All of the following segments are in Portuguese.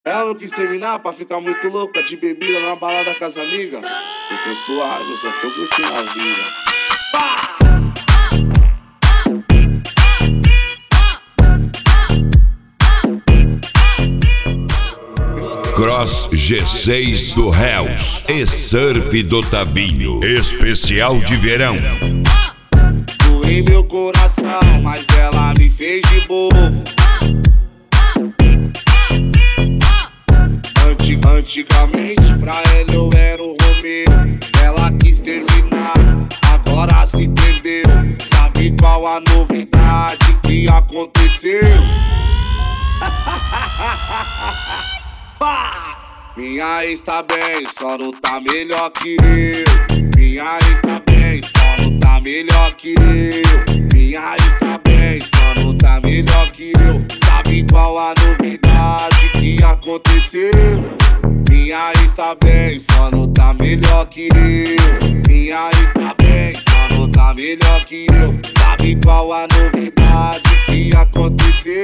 Ela não quis terminar pra ficar muito louca de bebida na balada com as amigas. Eu tô suave, eu só tô curtindo a vida. Cross G6 do Hells e Surf do Tavinho, especial de verão. Doei meu coração, mas ela me fez de bobo. Antigamente pra ela eu era o Romeu. Ela quis terminar, agora se perdeu. Sabe qual a novidade que aconteceu? Minha ex tá bem, só não tá melhor que eu. Minha ex tá bem, só não tá melhor que eu. Minha ex tá bem, só não tá melhor que eu. Sabe qual a novidade que aconteceu? Minha ex tá bem, só não tá melhor que eu. Minha ex tá bem, só não tá melhor que eu. Sabe qual a novidade que aconteceu?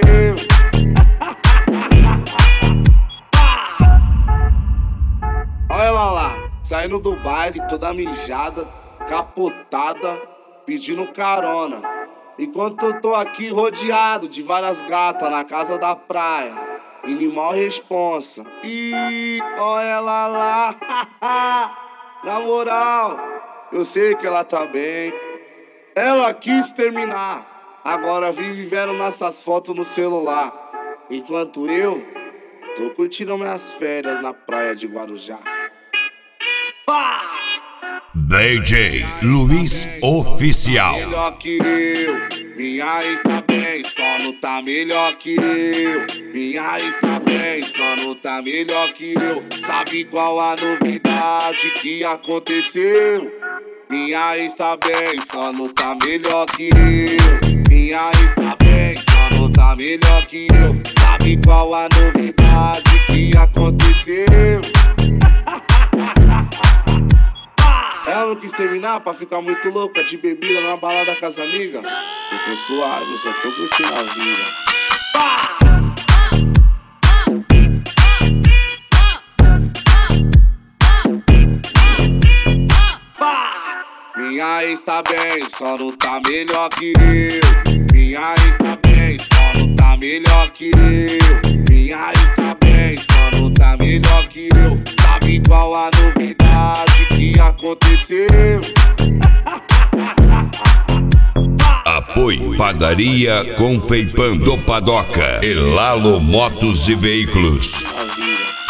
Olha ela lá, saindo do baile toda mijada, capotada, pedindo carona. Enquanto eu tô aqui rodeado de várias gatas na casa da praia, animal responsa. Ih, olha ela lá, na moral, eu sei que ela tá bem. Ela quis terminar, agora vive vendo nossas fotos no celular. Enquanto eu tô curtindo minhas férias na praia de Guarujá. DJ Luiz Oficial. Melhor que eu, minha ex tá bem, só não tá melhor que eu. Minha ex tá bem, só não tá melhor que eu. Sabe qual a novidade que aconteceu? Minha ex tá bem, só não tá melhor que eu. Minha ex tá bem, só não tá melhor que eu. Sabe qual a novidade que aconteceu? Ela não quis terminar pra ficar muito louca de bebida na balada com as amigas. Eu tô suave, eu só tô curtindo a vida. Minha ex tá bem, só não tá melhor que eu. Minha ex tá bem, só não tá melhor que eu. Minha ex tá bem, só não tá melhor que eu. Sabe qual a novidade que aconteceu? Apoio Padaria Confeipando Padoca e Lalo Motos e Veículos. A vida.